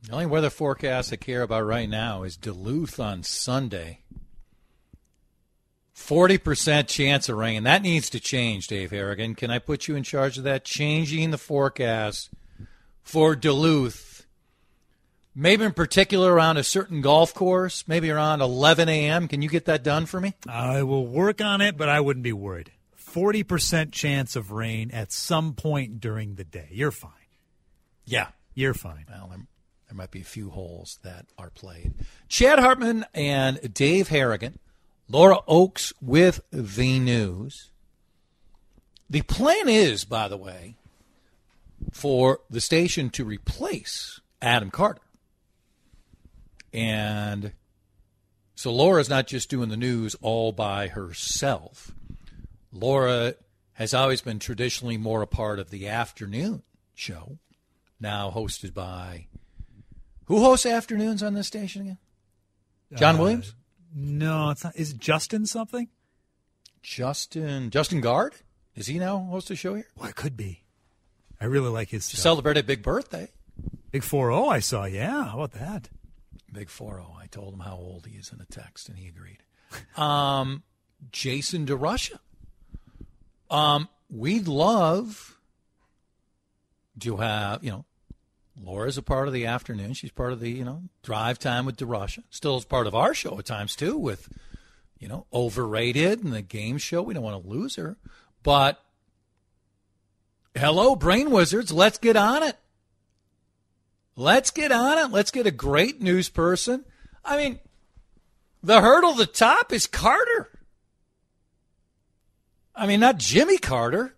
The only weather forecast I care about right now is Duluth on Sunday. 40% chance of rain. That needs to change, Dave Harrigan. Can I put you in charge of that? Changing the forecast for Duluth. Maybe in particular around a certain golf course, maybe around 11 a.m. Can you get that done for me? I will work on it, but I wouldn't be worried. 40% chance of rain at some point during the day. You're fine. Yeah. You're fine. Well, there might be a few holes that are played. Chad Hartman and Dave Harrigan. Laura Oakes with the news. The plan is, by the way, for the station to replace Adam Carter. And so Laura's not just doing the news all by herself. Laura has always been traditionally more a part of the afternoon show, now hosted by – who hosts afternoons on this station again? John Williams? No, it's not. Is it Justin something? Justin Gard? Does he now host a show here? Well, it could be. I really like his stuff. Celebrated a big birthday. Big 4-0 I saw, yeah. How about that? Big 4-0. I told him how old he is in a text, and he agreed. Jason DeRusha. We'd love to have, Laura's a part of the afternoon. She's part of the, drive time with DeRusha. Still is part of our show at times, too, with, Overrated and the game show. We don't want to lose her. But, hello, Brain Wizards. Let's get on it. Let's get on it. Let's get a great news person. I mean, the hurdle to the top is Carter. I mean, not Jimmy Carter.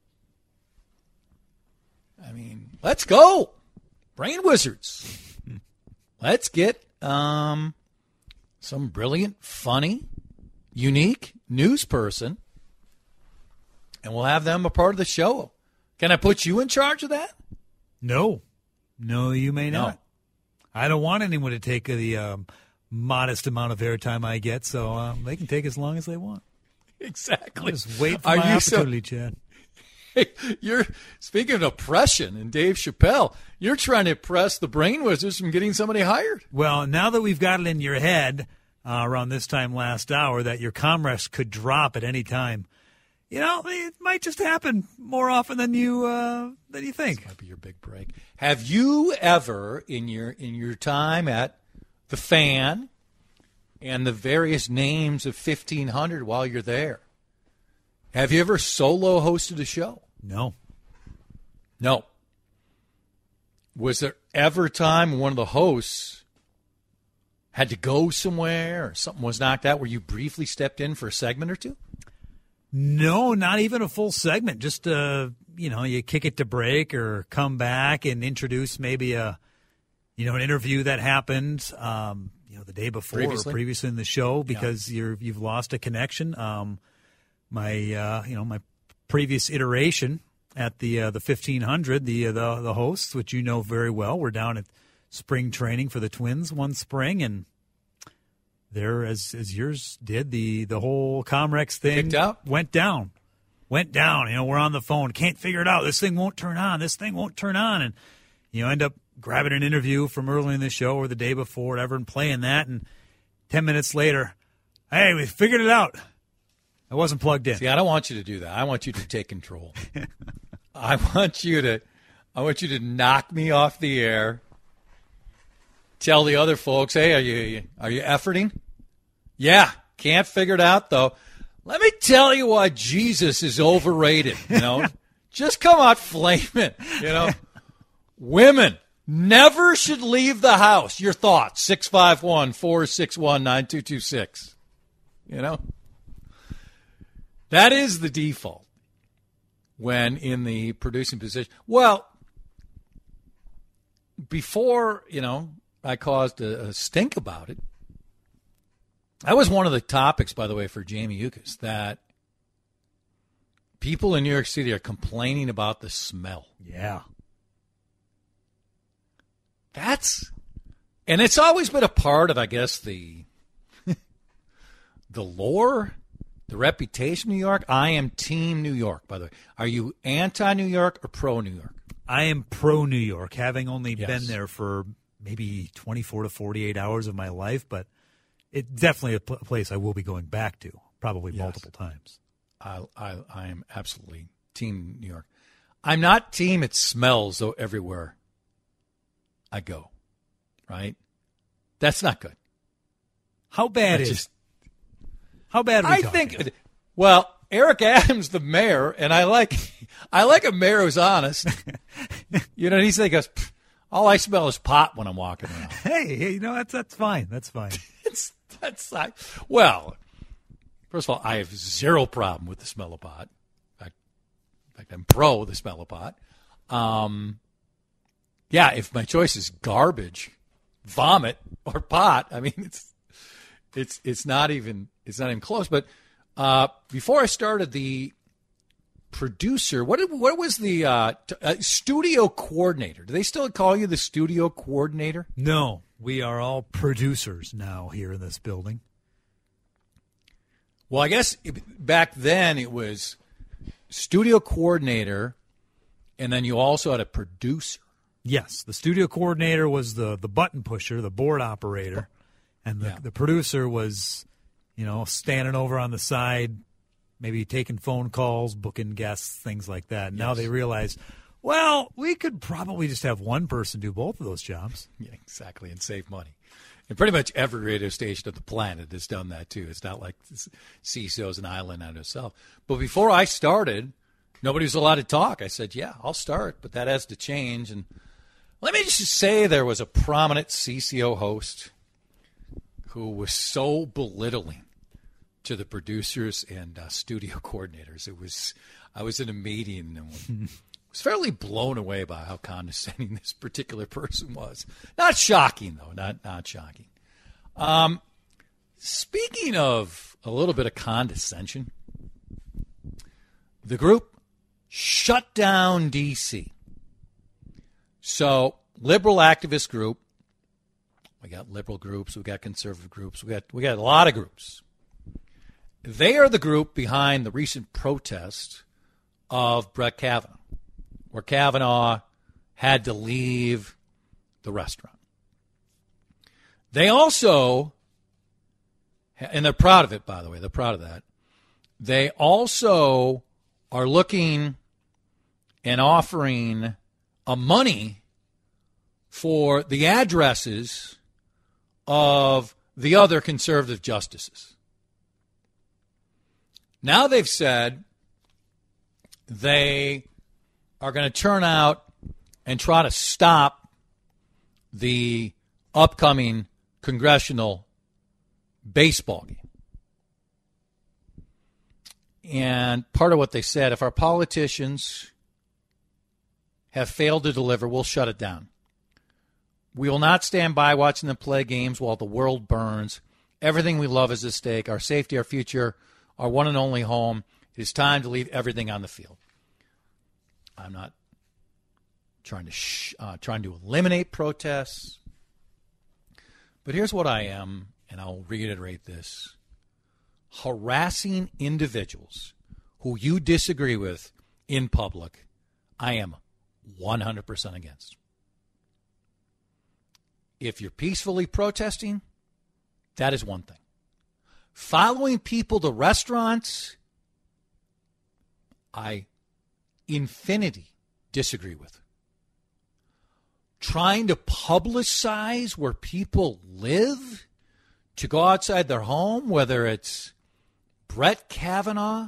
I mean, let's go. Brain Wizards. Let's get some brilliant, funny, unique news person, and we'll have them a part of the show. Can I put you in charge of that? No, you may not. No. I don't want anyone to take the modest amount of airtime I get, so they can take as long as they want. Exactly. I'll just wait for my opportunity, Chad. Hey, you're speaking of oppression and Dave Chappelle. You're trying to oppress the Brain Wizards from getting somebody hired. Well, now that we've got it in your head around this time last hour that your Comrex could drop at any time, it might just happen more often than you think. This might be your big break. Have you ever, in your time at the Fan and the various names of 1500 while you're there, have you ever solo hosted a show? No. Was there ever a time when one of the hosts had to go somewhere or something was knocked out where you briefly stepped in for a segment or two? No, not even a full segment. Just, you kick it to break or come back and introduce maybe an interview that happened, the day before or previously in the show because you've lost a connection. My previous iteration at the 1500, the hosts, which you know very well, were down at spring training for the Twins one spring, and there, as yours did, the whole Comrex thing went down. We're on the phone, can't figure it out. This thing won't turn on. And end up grabbing an interview from early in the show or the day before, whatever, and playing that. And 10 minutes later, hey, we figured it out. I wasn't plugged in. See, I don't want you to do that. I want you to take control. I want you to knock me off the air. Tell the other folks, hey, are you efforting? Yeah, can't figure it out though. Let me tell you why Jesus is overrated. Just come out flaming. Women never should leave the house. Your thoughts? 651-461-9226. That is the default when in the producing position. Well, before, I caused a stink about it, that was one of the topics, by the way, for Jamie Yukas, that people in New York City are complaining about the smell. Yeah. And it's always been a part of, I guess, the lore, the reputation of New York. I am Team New York, by the way. Are you anti-New York or pro-New York? I am pro-New York, having only been there for maybe 24 to 48 hours of my life, but it's definitely a place I will be going back to, probably multiple times. I am absolutely team New York. I'm not team it smells though everywhere I go, right? That's not good. How bad How bad are we talking? Well, Eric Adams, the mayor, and I like a mayor who's honest. You know, he goes, all I smell is pot when I'm walking around. Hey, that's fine. That's fine. Well, first of all, I have zero problem with the smell of pot. In fact, I'm pro the smell of pot. Yeah, if my choice is garbage, vomit, or pot, I mean, it's not even close. But before I started, the producer, what was the studio coordinator? Do they still call you the studio coordinator? No, we are all producers now here in this building. Well, I guess back then it was studio coordinator, and then you also had a producer. Yes, the studio coordinator was the button pusher, the board operator, and the producer was, standing over on the side, maybe taking phone calls, booking guests, things like that. And now they realize, well, we could probably just have one person do both of those jobs. Yeah, exactly, and save money. And pretty much every radio station on the planet has done that, too. It's not like CISO's an island on itself. But before I started, nobody was allowed to talk. I said, yeah, I'll start, but that has to change. And let me just say there was a prominent CCO host who was so belittling to the producers and studio coordinators. I was in a meeting and was fairly blown away by how condescending this particular person was. Not shocking, though. Not shocking. Speaking of a little bit of condescension, the group shut down D.C. So, liberal activist group. We got liberal groups. We got conservative groups. We got a lot of groups. They are the group behind the recent protest of Brett Kavanaugh, where Kavanaugh had to leave the restaurant. They also, and they're proud of it, by the way, they're proud of that. They also are looking and offering money for the addresses of the other conservative justices. Now they've said they are going to turn out and try to stop the upcoming congressional baseball game. And part of what they said, if our politicians have failed to deliver, we'll shut it down. We will not stand by watching them play games while the world burns. Everything we love is at stake. Our safety, our future, our one and only home. It is time to leave everything on the field. I'm not trying to eliminate protests. But here's what I am, and I'll reiterate this. Harassing individuals who you disagree with in public, I am 100% against. If you're peacefully protesting, that is one thing. Following people to restaurants, I infinity disagree with. Trying to publicize where people live to go outside their home, whether it's Brett Kavanaugh,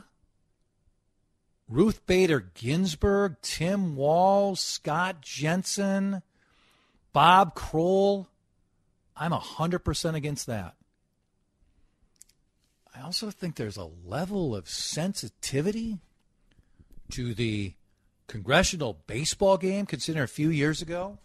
Ruth Bader Ginsburg, Tim Walz, Scott Jensen, Bob Kroll, I'm 100% against that. I also think there's a level of sensitivity to the congressional baseball game, considering a few years ago,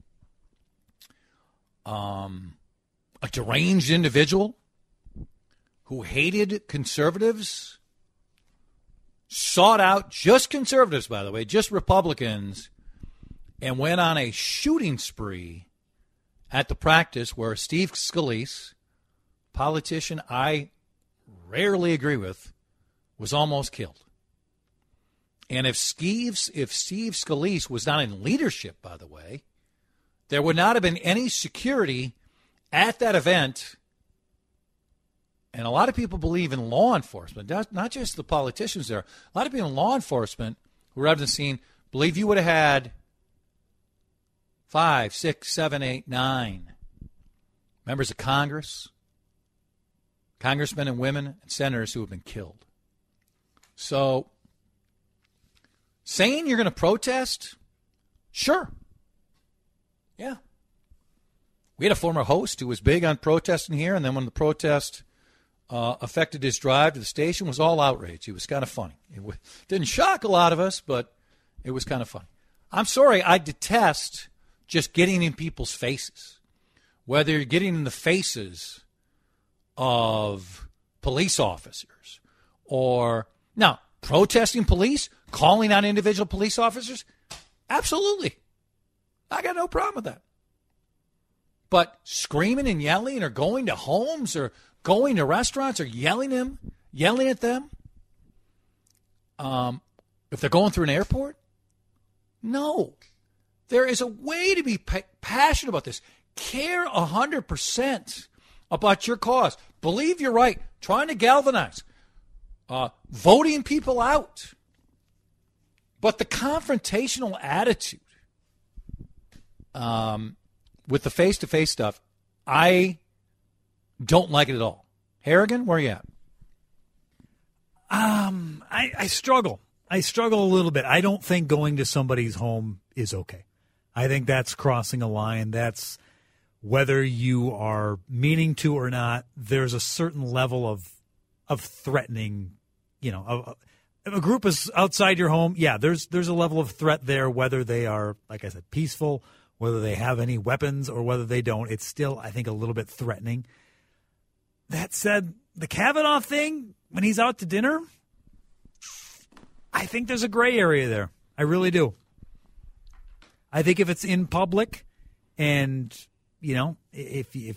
a deranged individual who hated conservatives, sought out just conservatives, by the way, just Republicans, and went on a shooting spree at the practice where Steve Scalise, politician I rarely agree with, was almost killed. And if Steve Scalise was not in leadership, by the way, there would not have been any security at that event. And a lot of people believe in law enforcement, not just the politicians there. A lot of people in law enforcement who were at the scene believe you would have had 5, 6, 7, 8, 9 members of Congress, congressmen and women, and senators who have been killed. So saying you're going to protest, sure. Yeah. We had a former host who was big on protesting here, and then when the protest affected his drive to the station, was all outrage. It was kind of funny. It didn't shock a lot of us, but it was kind of funny. I'm sorry, I detest just getting in people's faces, whether you're getting in the faces of police officers or, now, protesting police, calling on individual police officers, absolutely. I got no problem with that. But screaming and yelling or going to homes or going to restaurants or yelling at them, if they're going through an airport, no. There is a way to be passionate about this. Care 100% about your cause. Believe you're right. Trying to galvanize. Voting people out. But the confrontational attitude with the face-to-face stuff, I don't like it at all. Harrigan, where are you at? I struggle. I struggle a little bit. I don't think going to somebody's home is okay. I think that's crossing a line. That's whether you are meaning to or not. There's a certain level of threatening. You know, if a group is outside your home, yeah, there's a level of threat there. Whether they are, like I said, peaceful, whether they have any weapons or whether they don't, it's still, I think, a little bit threatening. That said, the Kavanaugh thing, when he's out to dinner, I think there's a gray area there. I really do. I think if it's in public, and you know, if you're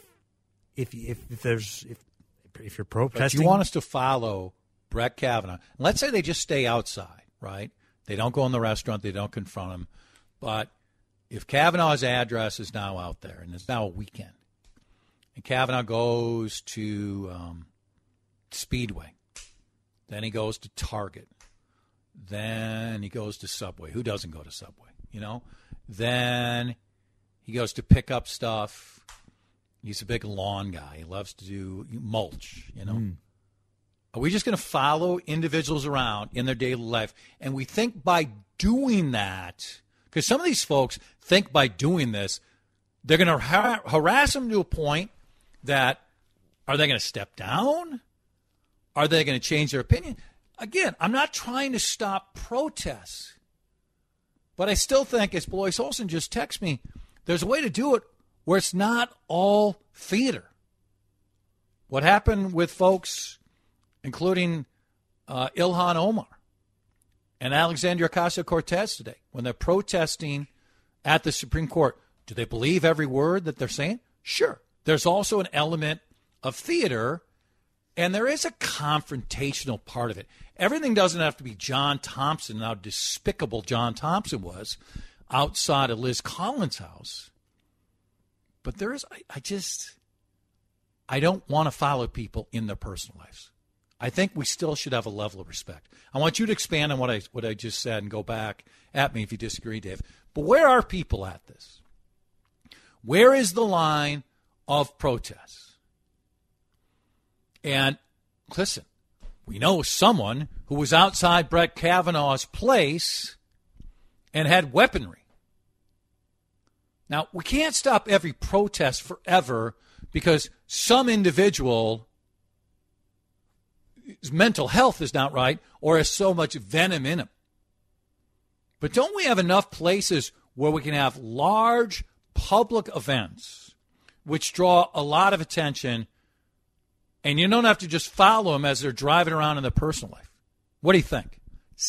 protesting, but you want us to follow Brett Kavanaugh. Let's say they just stay outside, right? They don't go in the restaurant, they don't confront him. But if Kavanaugh's address is now out there, and it's now a weekend, and Kavanaugh goes to Speedway, then he goes to Target, then he goes to Subway. Who doesn't go to Subway, you know? Then he goes to pick up stuff. He's a big lawn guy. He loves to do mulch, you know? Are we just going to follow individuals around in their daily life? And we think by doing that, because some of these folks think by doing this, they're going to harass them to a point that, are they going to step down? Are they going to change their opinion? Again, I'm not trying to stop protests. But I still think, as Blois Olson just texted me, there's a way to do it where it's not all theater. What happened with folks, including Ilhan Omar and Alexandria Ocasio-Cortez today, when they're protesting at the Supreme Court, do they believe every word that they're saying? Sure. There's also an element of theater, and there is a confrontational part of it. Everything doesn't have to be John Thompson, how despicable John Thompson was outside of Liz Collins' house. But there is, I don't want to follow people in their personal lives. I think we still should have a level of respect. I want you to expand on what I just said and go back at me if you disagree, Dave. But where are people at this? Where is the line of protests? And listen, we know someone who was outside Brett Kavanaugh's place and had weaponry. Now, we can't stop every protest forever because some individual's mental health is not right or has so much venom in him. But don't we have enough places where we can have large public events which draw a lot of attention, and you don't have to just follow them as they're driving around in their personal life? What do you think?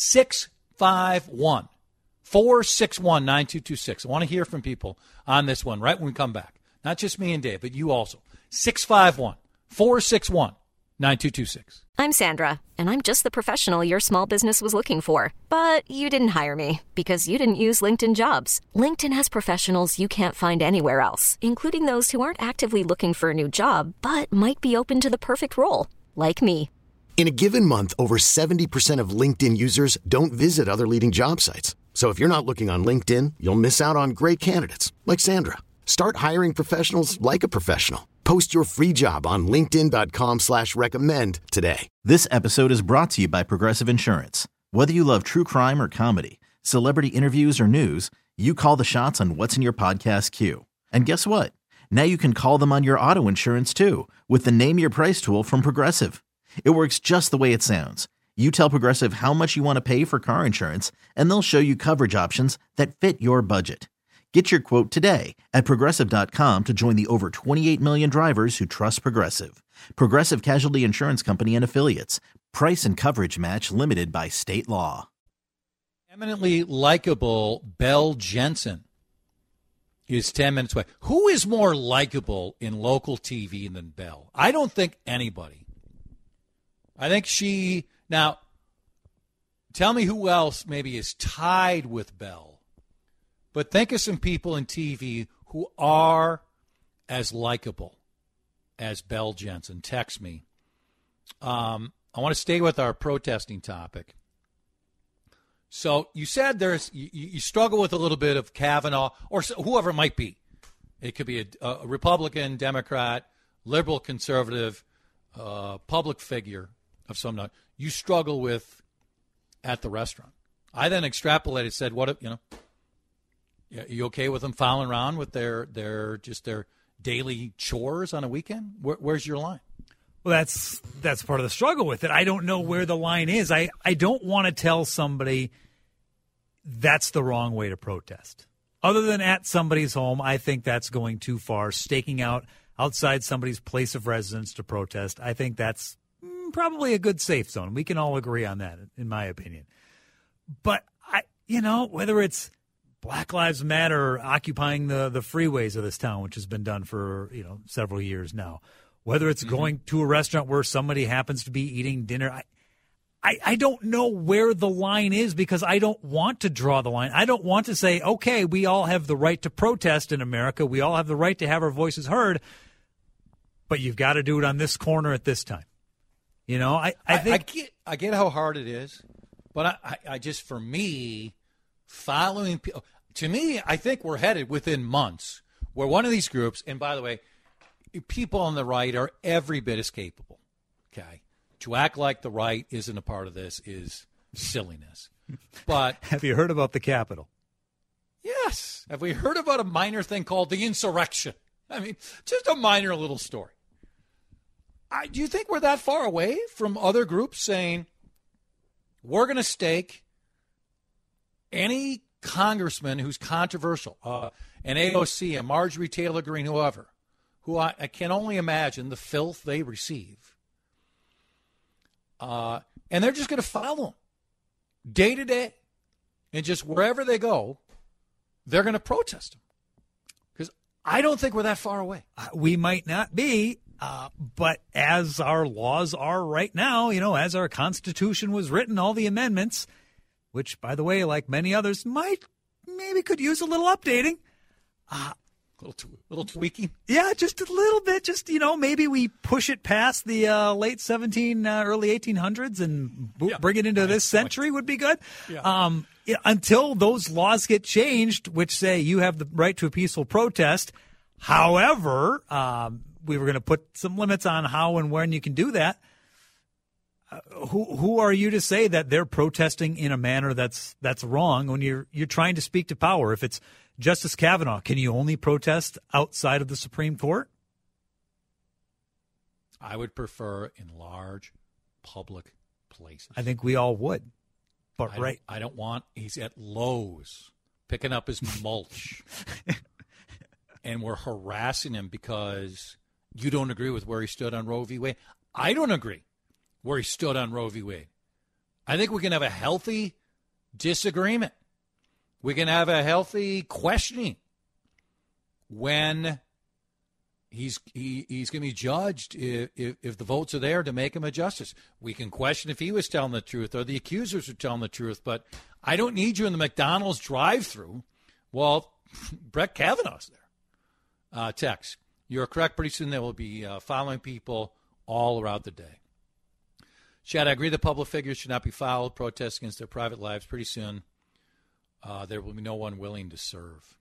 651-461-9226. I want to hear from people on this one right when we come back. Not just me and Dave, but you also. 651-461-9226. 9226. I'm Sandra, and I'm just the professional your small business was looking for. But you didn't hire me because you didn't use LinkedIn Jobs. LinkedIn has professionals you can't find anywhere else, including those who aren't actively looking for a new job, but might be open to the perfect role, like me. In a given month, over 70% of LinkedIn users don't visit other leading job sites. So if you're not looking on LinkedIn, you'll miss out on great candidates like Sandra. Start hiring professionals like a professional. Post your free job on linkedin.com/recommend today. This episode is brought to you by Progressive Insurance. Whether you love true crime or comedy, celebrity interviews or news, you call the shots on what's in your podcast queue. And guess what? Now you can call them on your auto insurance too with the Name Your Price tool from Progressive. It works just the way it sounds. You tell Progressive how much you want to pay for car insurance, and they'll show you coverage options that fit your budget. Get your quote today at Progressive.com to join the over 28 million drivers who trust Progressive. Progressive Casualty Insurance Company and Affiliates. Price and coverage match limited by state law. Eminently likable Belle Jensen is 10 minutes away. Who is more likable in local TV than Belle? I don't think anybody. I think she... Now, tell me who else maybe is tied with Belle. But think of some people in TV who are as likable as Belle Jensen. Text me. I want to stay with our protesting topic. So you said you struggle with a little bit of Kavanaugh or whoever it might be. It could be a Republican, Democrat, liberal, conservative, public figure of some note. You struggle with at the restaurant. I then extrapolated, said, "What if you okay with them fouling around with their daily chores on a weekend? Where's your line?" Well, that's part of the struggle with it. I don't know where the line is. I don't want to tell somebody that's the wrong way to protest. Other than at somebody's home, I think that's going too far. Staking out outside somebody's place of residence to protest, I think that's probably a good safe zone. We can all agree on that, in my opinion. But, whether it's Black Lives Matter occupying the freeways of this town, which has been done for, several years now, whether it's going to a restaurant where somebody happens to be eating dinner, I don't know where the line is because I don't want to draw the line. I don't want to say, okay, we all have the right to protest in America. We all have the right to have our voices heard, but you've got to do it on this corner at this time. I think I get how hard it is, but I just, for me, following people, to me, I think we're headed within months where one of these groups, and by the way, people on the right are every bit as capable, okay? To act like the right isn't a part of this is silliness. But have you heard about the Capitol? Yes. Have we heard about a minor thing called the insurrection? I mean, just a minor little story. Do you think we're that far away from other groups saying we're going to stake any congressman who's controversial, an AOC, a Marjorie Taylor Greene, whoever, who I can only imagine the filth they receive. And they're just going to follow them day to day. And just wherever they go, they're going to protest them. Because I don't think we're that far away. We might not be, but as our laws are right now, as our Constitution was written, all the amendments, which, by the way, like many others, maybe could use a little updating. Little tweaking? Yeah, just a little bit. Just, maybe we push it past the late early 1800s and bring it into this century would be good. Yeah. Until those laws get changed, which say you have the right to a peaceful protest. However, we were going to put some limits on how and when you can do that. Who are you to say that they're protesting in a manner that's wrong when you're trying to speak to power? If it's Justice Kavanaugh, can you only protest outside of the Supreme Court? I would prefer in large public places. I think we all would. But I don't want, he's at Lowe's picking up his mulch. And we're harassing him because you don't agree with where he stood on Roe v. Wade. I don't agree where he stood on Roe v. Wade. I think we can have a healthy disagreement. We can have a healthy questioning when he's going to be judged if the votes are there to make him a justice. We can question if he was telling the truth or the accusers were telling the truth, but I don't need you in the McDonald's drive-thru while Brett Kavanaugh's there. Text, you're correct. Pretty soon there will be following people all around the day. Chad, I agree that public figures should not be followed, protests against their private lives. Pretty soon there will be no one willing to serve.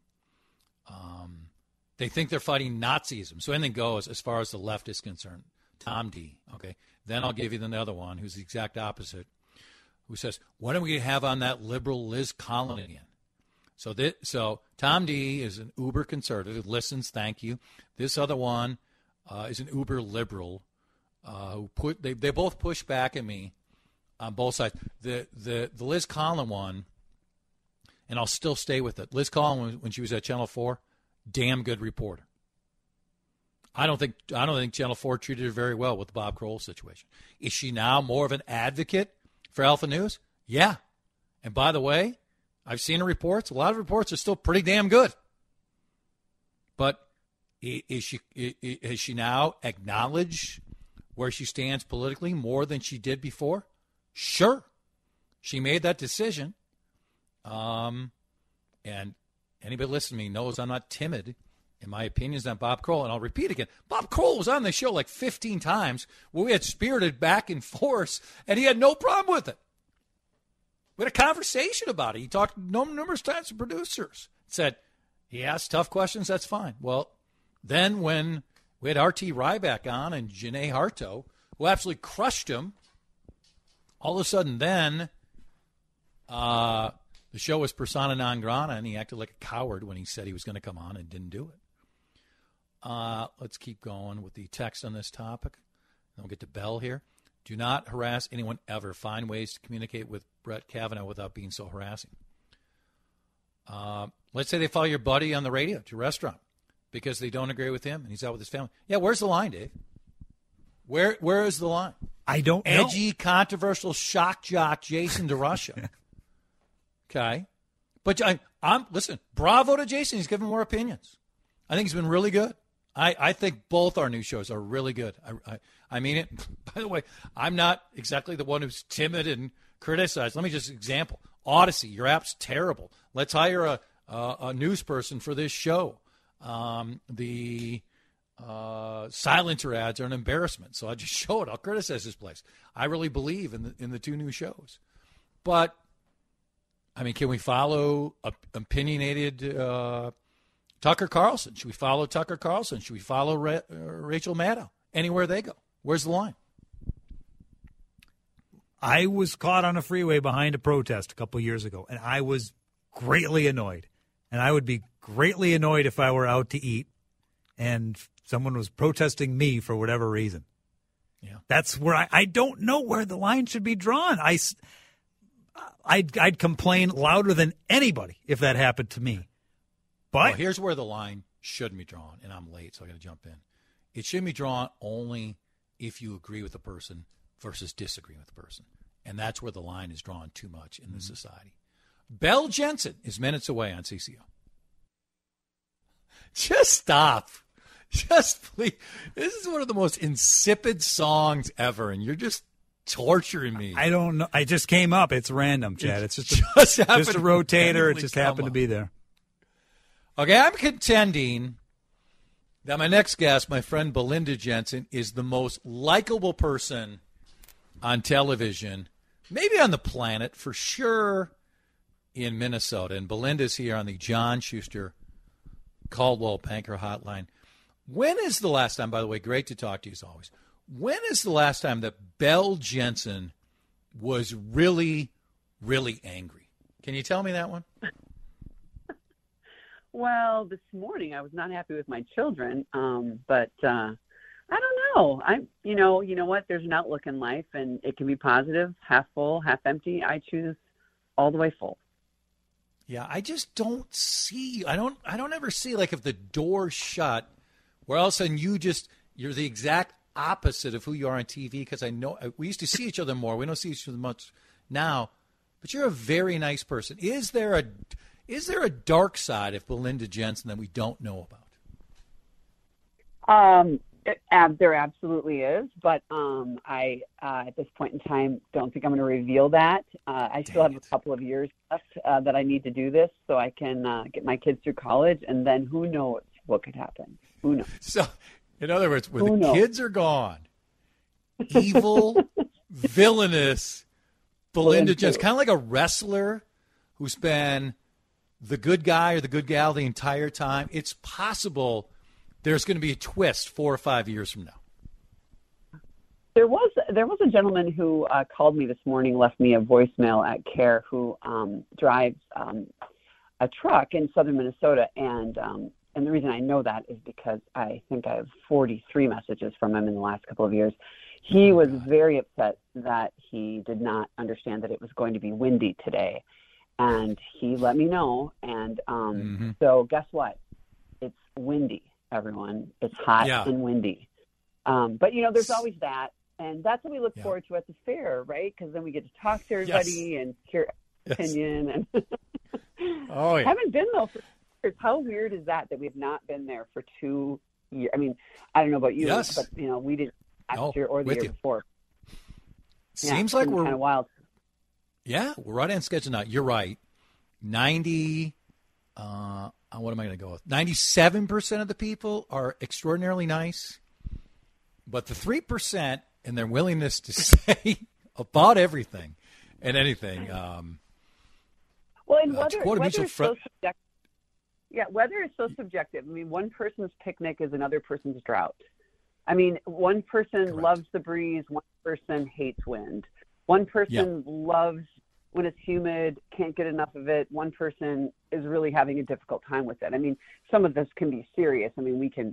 They think they're fighting Nazism, so anything goes as far as the left is concerned. Tom D. Okay, then I'll give you the other one who's the exact opposite, who says, "When are we going to have on that liberal Liz Collin again?" So Tom D. is an uber conservative, listens, thank you. This other one is an uber liberal. They both push back at me on both sides. The Liz Collin one, and I'll still stay with it. Liz Collin, when she was at Channel 4, damn good reporter. I don't think Channel 4 treated her very well with the Bob Kroll situation. Is she now more of an advocate for Alpha News? Yeah. And by the way, I've seen her reports. A lot of reports are still pretty damn good. But has she now acknowledged where she stands politically more than she did before? Sure. She made that decision. And anybody listening to me knows I'm not timid in my opinions on Bob Kroll. And I'll repeat again, Bob Kroll was on the show like 15 times where we had spirited back and forth, and he had no problem with it. We had a conversation about it. He talked numerous times to producers. Said, he asked tough questions, that's fine. Well, then when we had R.T. Ryback on and Janae Harto, who absolutely crushed him, all of a sudden then the show was persona non grata, and he acted like a coward when he said he was going to come on and didn't do it. Let's keep going with the text on this topic. Then we'll get to Bell here. Do not harass anyone ever. Find ways to communicate with Brett Kavanaugh without being so harassing. Let's say they follow your buddy on the radio to a restaurant because they don't agree with him and he's out with his family. Yeah, where's the line, Dave? Where is the line? I don't know. Edgy, controversial shock jock Jason DeRusha. Okay. But listen, bravo to Jason. He's given more opinions. I think he's been really good. I think both our new shows are really good. I mean it. By the way, I'm not exactly the one who's timid and criticized. Let me just example. Odyssey, your app's terrible. Let's hire a news person for this show. The silencer ads are an embarrassment, so I just show it. I'll criticize this place. I really believe in the two new shows. But, I mean, can we follow opinionated Tucker Carlson? Should we follow Tucker Carlson? Should we follow Rachel Maddow? Anywhere they go. Where's the line? I was caught on a freeway behind a protest a couple years ago, and I was greatly annoyed. And I would be greatly annoyed if I were out to eat and someone was protesting me for whatever reason. Yeah, that's where I don't know where the line should be drawn. I'd complain louder than anybody if that happened to me. But well, here's where the line shouldn't be drawn, and I'm late, so I got to jump in. It shouldn't be drawn only if you agree with the person versus disagree with the person. And that's where the line is drawn too much in this society. Bell Jensen is minutes away on CCO. Just stop. Just please. This is one of the most insipid songs ever, and you're just torturing me. I don't know. I just came up. It's random, Chad. It's just a rotator. It just happened to be there. Okay, I'm contending that my next guest, my friend Belinda Jensen, is the most likable person on television, maybe on the planet, for sure, in Minnesota. And Belinda's here on the John Schuster Caldwell Banker Hotline. When is the last time, by the way, great to talk to you as always, when is the last time that Bell Jensen was really, really angry? Can you tell me that one? Well, this morning I was not happy with my children, but I don't know. You know what? There's an outlook in life, and it can be positive, half full, half empty. I choose all the way full. Yeah, I just don't see. I don't ever see, like, if the door's shut, where all of a sudden you're the exact opposite of who you are on TV. Because I know we used to see each other more. We don't see each other much now. But you're a very nice person. Is there a dark side of Belinda Jensen that we don't know about? There absolutely is, but I at this point in time don't think I'm going to reveal that. I still have a couple of years left that I need to do this so I can get my kids through college, and then who knows what could happen. Who knows? So, in other words, when the kids are gone, evil, villainous Belinda Jones, kind of like a wrestler who's been the good guy or the good gal the entire time. It's possible there's going to be a twist 4 or 5 years from now. There was a gentleman who called me this morning, left me a voicemail at CARE, who drives a truck in southern Minnesota, and the reason I know that is because I think I have 43 messages from him in the last couple of years. He was very upset that he did not understand that it was going to be windy today, and he let me know. And so guess what? It's windy, everyone. It's hot and windy. But, there's always that. And that's what we look forward to at the fair, right? Because then we get to talk to everybody and hear opinion. And haven't been, though, for years. How weird is that we've not been there for 2 years? I mean, I don't know about you, but, we didn't last year or the year before. Seems like we're kind of wild. Yeah, we're right on schedule now. You're right. 90, what am I going to go with? 97% of the people are extraordinarily nice, but the 3% and their willingness to say about everything and anything. Well, and weather is so subjective. Yeah, weather is so subjective. I mean, one person's picnic is another person's drought. I mean, one person loves the breeze, one person hates wind. One person loves when it's humid, can't get enough of it. One person is really having a difficult time with it. I mean, some of this can be serious. I mean, we can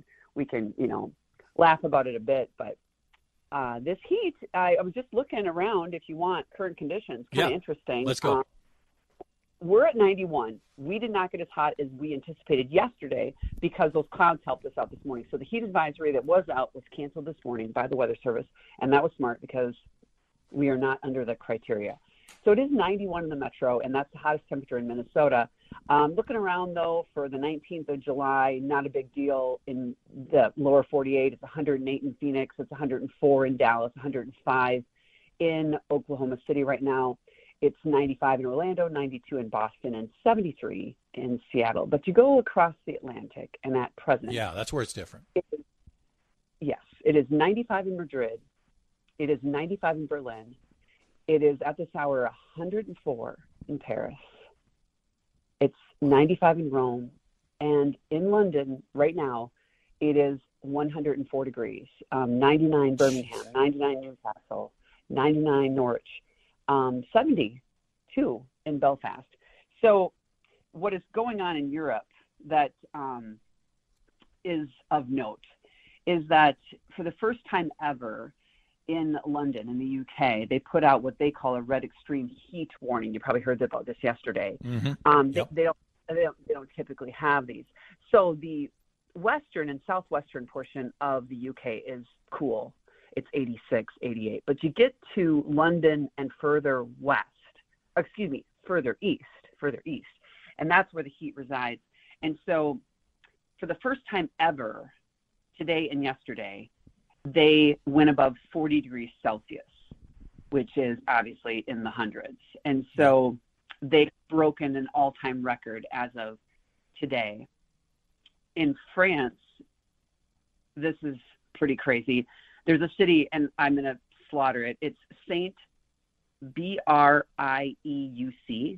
laugh about it a bit, but this heat, I was just looking around, if you want, current conditions, kind of interesting. Let's go. We're at 91. We did not get as hot as we anticipated yesterday because those clouds helped us out this morning. So the heat advisory that was out was canceled this morning by the Weather Service, and that was smart because we are not under the criteria. So it is 91 in the metro, and that's the hottest temperature in Minnesota. Looking around, though, for the 19th of July, not a big deal in the lower 48. It's 108 in Phoenix. It's 104 in Dallas, 105 in Oklahoma City right now. It's 95 in Orlando, 92 in Boston, and 73 in Seattle. But you go across the Atlantic, and at present... Yeah, that's where it's different. Yes, it is 95 in Madrid. It is 95 in Berlin. It is, at this hour, 104 in Paris. It's 95 in Rome. And in London, right now, it is 104 degrees. 99 Birmingham, 99 Newcastle, 99 Norwich, 72 in Belfast. So what is going on in Europe that is of note is that for the first time ever, in London, in the UK, they put out what they call a red extreme heat warning. You probably heard about this yesterday. They don't typically have these. So the western and southwestern portion of the UK is cool. It's 86, 88. But you get to London and further east, and that's where the heat resides. And so for the first time ever, today and yesterday, they went above 40 degrees Celsius, which is obviously in the hundreds. And so they've broken an all-time record as of today. In France, this is pretty crazy. There's a city, and I'm going to slaughter it. It's Saint B-R-I-E-U-C,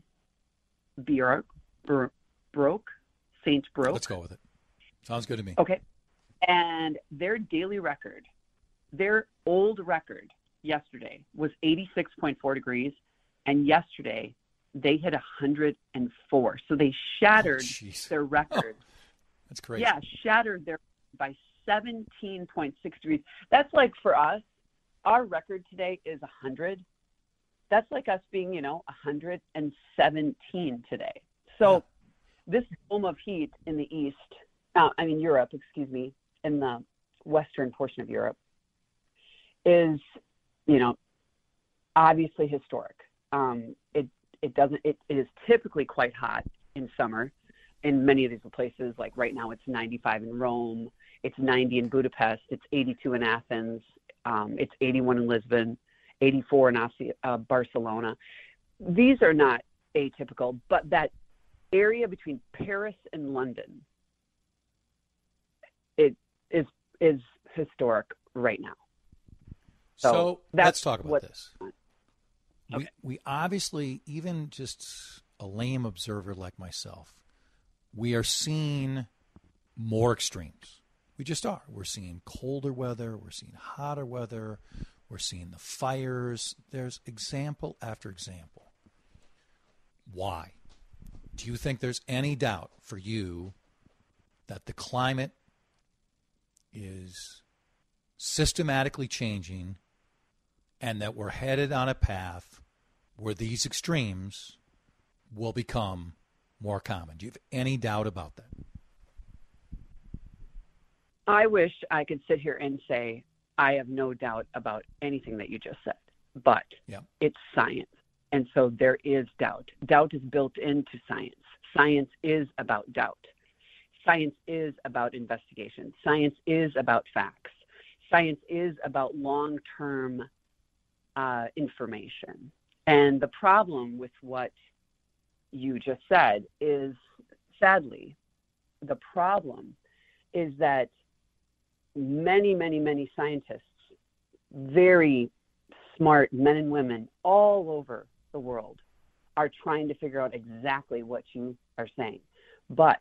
Broke, Saint Broke. Let's go with it. Sounds good to me. Okay. And their daily record, their old record yesterday was 86.4 degrees, and yesterday they hit 104. So they shattered their record. That's crazy. Yeah, shattered their by 17.6 degrees. That's like for us, our record today is 100. That's like us being, 117 today. So this dome of heat in the east, Europe, in the western portion of Europe, is, obviously historic. It is typically quite hot in summer in many of these places. Like right now it's 95 in Rome. It's 90 in Budapest. It's 82 in Athens. It's 81 in Lisbon, 84 in Barcelona. These are not atypical, but that area between Paris and London, it is historic right now. So let's talk about this. Okay. We obviously, even just a lame observer like myself, we are seeing more extremes. We just are. We're seeing colder weather. We're seeing hotter weather. We're seeing the fires. There's example after example. Why? Do you think there's any doubt for you that the climate is systematically changing and that we're headed on a path where these extremes will become more common? Do you have any doubt about that? I wish I could sit here and say I have no doubt about anything that you just said, but It's science. And so there is doubt. Doubt is built into science. Science is about doubt. Science is about investigation. Science is about facts. Science is about long-term information. And the problem with what you just said is, sadly, the problem is that many, many, many scientists, very smart men and women all over the world, are trying to figure out exactly what you are saying. But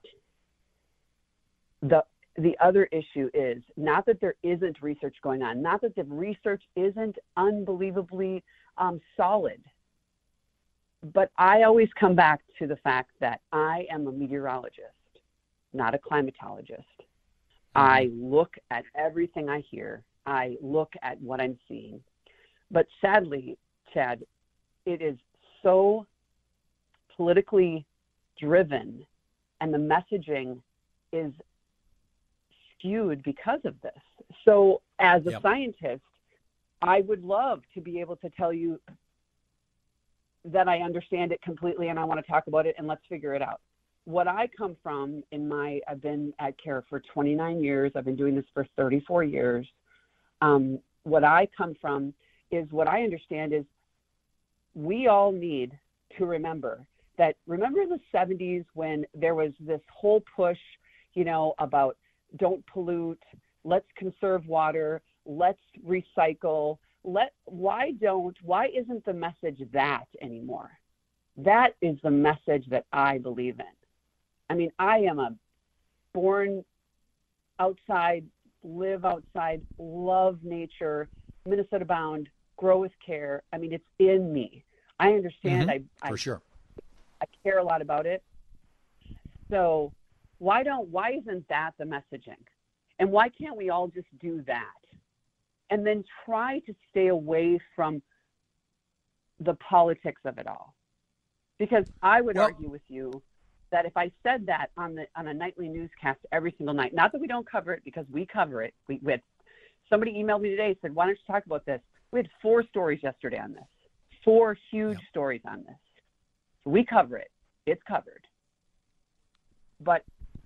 the other issue is not that there isn't research going on, not that the research isn't unbelievably solid, but I always come back to the fact that I am a meteorologist, not a climatologist. I look at everything I hear. I look at what I'm seeing. But sadly, Chad, it is so politically driven, and the messaging is skewed because of this. So as a scientist, I would love to be able to tell you that I understand it completely and I want to talk about it and let's figure it out. What I come from I've been at CARE for 29 years. I've been doing this for 34 years. What I come from is what I understand is we all need to remember the 70s when there was this whole push, about don't pollute, let's conserve water, let's recycle. Why isn't the message that anymore? That is the message that I believe in. I mean, I am a born outside, live outside, love nature, Minnesota bound, grow with care. I mean, it's in me. I understand. For sure. I care a lot about it. So why isn't that the messaging? And why can't we all just do that? And then try to stay away from the politics of it all. Because I would argue with you that if I said that on a nightly newscast every single night, not that we don't cover it, because we cover it. Somebody emailed me today and said, why don't you talk about this? We had 4 stories yesterday on this, 4 huge stories on this. So we cover it. It's covered. But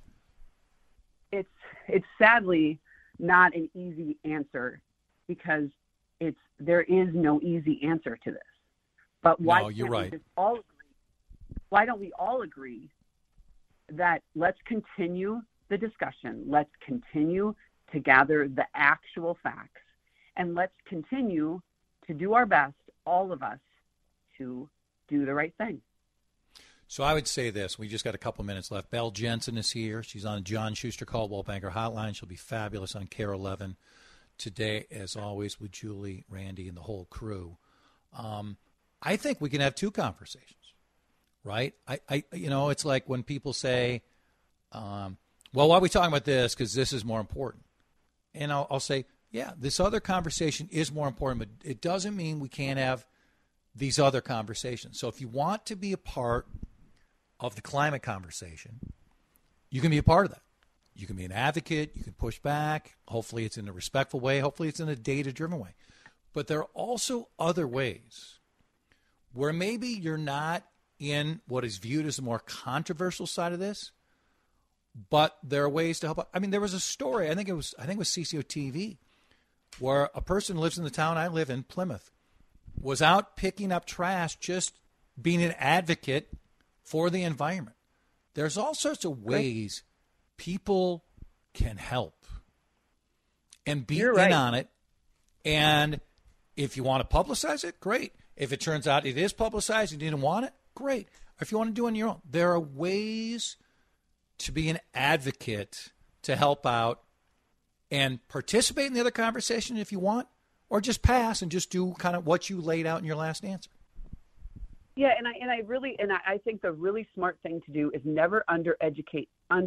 it's sadly not an easy answer, because there is no easy answer to this. But why you're right. Why don't we all agree that let's continue the discussion, let's continue to gather the actual facts, and let's continue to do our best, all of us, to do the right thing. So I would say this. We just got a couple minutes left. Belle Jensen is here. She's on John Schuster Coldwell Banker Hotline. She'll be fabulous on KARE 11 today, as always, with Julie, Randy, and the whole crew. I think we can have 2 conversations, right? It's like when people say, well, why are we talking about this? Because this is more important. And I'll say, yeah, this other conversation is more important, but it doesn't mean we can't have these other conversations. So if you want to be a part of the climate conversation, you can be a part of that. You can be an advocate. You can push back. Hopefully it's in a respectful way. Hopefully it's in a data-driven way. But there are also other ways where maybe you're not in what is viewed as the more controversial side of this, but there are ways to help out. I mean, there was a story, I think it was CCO TV, where a person who lives in the town I live in, Plymouth, was out picking up trash, just being an advocate for the environment. There's all sorts of ways people can help and be in on it. And if you want to publicize it, great. If it turns out it is publicized and you didn't want it, great. Or if you want to do it on your own, there are ways to be an advocate to help out and participate in the other conversation if you want, or just pass and just do kind of what you laid out in your last answer. Yeah, and I think the really smart thing to do is never underestimate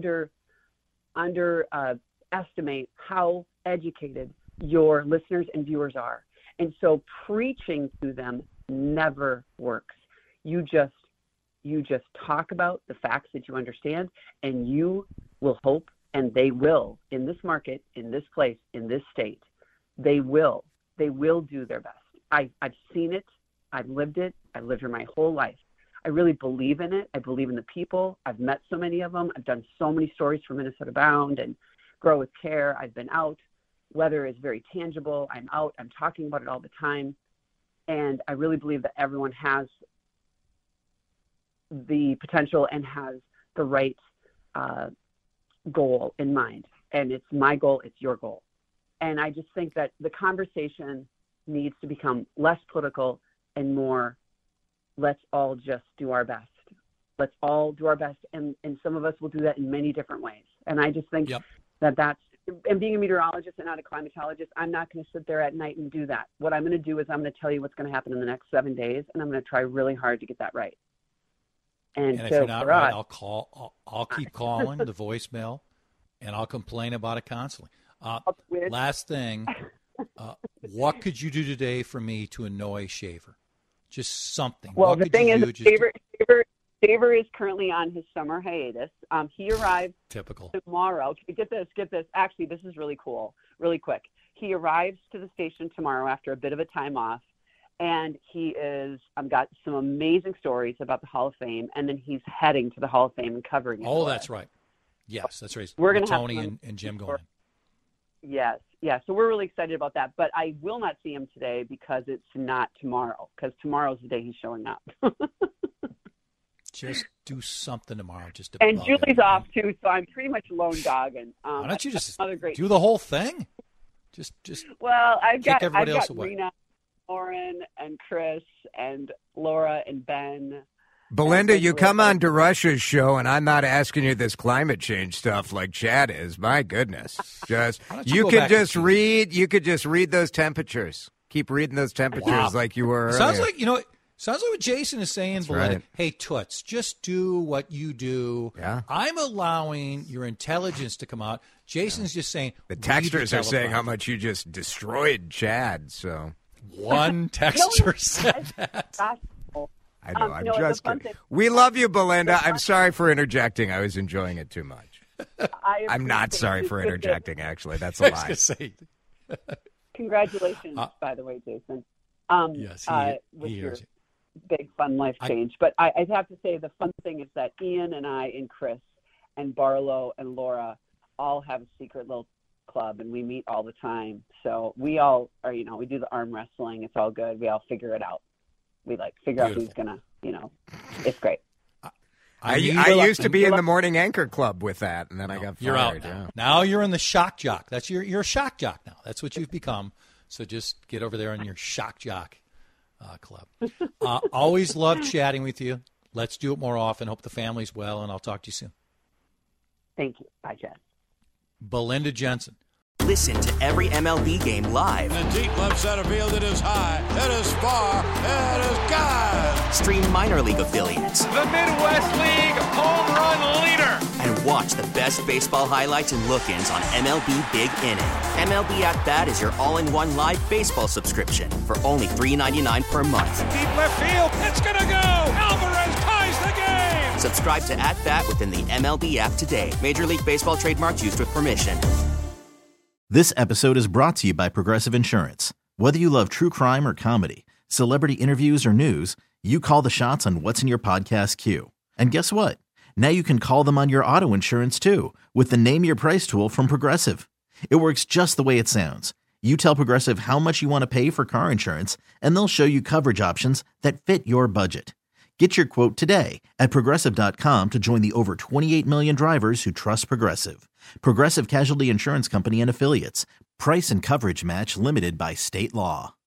how educated your listeners and viewers are. And so preaching to them never works. You just talk about the facts that you understand, and you will hope, and they will, in this market, in this place, in this state, they will do their best. I've seen it. I've lived it. I've lived here my whole life. I really believe in it. I believe in the people. I've met so many of them. I've done so many stories for Minnesota Bound and Grow with Care. I've been out. Weather is very tangible. I'm out. I'm talking about it all the time. And I really believe that everyone has the potential and has the right goal in mind. And it's my goal. It's your goal. And I just think that the conversation needs to become less political and more, let's all just do our best. Let's all do our best. And some of us will do that in many different ways. And I just think that's, and being a meteorologist and not a climatologist, I'm not going to sit there at night and do that. What I'm going to do is I'm going to tell you what's going to happen in the next 7 days, and I'm going to try really hard to get that right. And if so you're not right, I'll keep calling the voicemail, and I'll complain about it constantly. Last thing, what could you do today for me to annoy Shaver? Just something. Well, the thing is, Shaver is currently on his summer hiatus. He arrives tomorrow. Get this. Actually, this is really cool, really quick. He arrives to the station tomorrow after a bit of a time off, and he is got some amazing stories about the Hall of Fame, and then he's heading to the Hall of Fame and covering it. Oh, that's right. Yes, that's right. We're going to have Tony and Jim going in. Yes. Yeah. So we're really excited about that. But I will not see him today because it's not tomorrow, because tomorrow's the day he's showing up. Just do something tomorrow. And Julie's off, too, so I'm pretty much lone dogging. Why don't you just do the whole thing? Just well, I've got away. Rena, Lauren, and Chris, and Laura, and Ben. Belinda, you come on to Russia's show, and I'm not asking you this climate change stuff like Chad is. My goodness, you could just read those temperatures. Keep reading those temperatures like you were. Sounds like what Jason is saying, Belinda. Right. Hey, Toots, just do what you do. Yeah. I'm allowing your intelligence to come out. Jason's just saying. The texters are saying how much you just destroyed Chad. So one texter said that. I know. I'm just kidding. We love you, Belinda. I'm sorry for interjecting. I was enjoying it too much. I'm not sorry for interjecting, actually. That's a lie. I was going to say. Congratulations, by the way, Jason. Yes, with your big fun life change. But I have to say the fun thing is that Ian and I and Chris and Barlow and Laura all have a secret little club, and we meet all the time. So we all are, we do the arm wrestling. It's all good. We all figure it out. We figure out who's gonna, it's great. I used to be in the morning anchor club with that, and then I got fired. You're out now. Now you're in the shock jock. That's you're a shock jock now. That's what you've become. So just get over there in your shock jock club. Always love chatting with you. Let's do it more often. Hope the family's well, and I'll talk to you soon. Thank you. Bye, Chad. Belinda Jensen. Listen to every MLB game live. In the deep left center field, it is high, it is far, it is gone. Stream minor league affiliates. The Midwest League home run leader. And watch the best baseball highlights and look-ins on MLB Big Inning. MLB At Bat is your all-in-one live baseball subscription for only $3.99 per month. Deep left field, it's going to go. Alvarez ties the game. Subscribe to At Bat within the MLB app today. Major League Baseball trademarks used with permission. This episode is brought to you by Progressive Insurance. Whether you love true crime or comedy, celebrity interviews or news, you call the shots on what's in your podcast queue. And guess what? Now you can call them on your auto insurance too with the Name Your Price tool from Progressive. It works just the way it sounds. You tell Progressive how much you want to pay for car insurance, and they'll show you coverage options that fit your budget. Get your quote today at Progressive.com to join the over 28 million drivers who trust Progressive. Progressive Casualty Insurance Company and Affiliates. Price and coverage match limited by state law.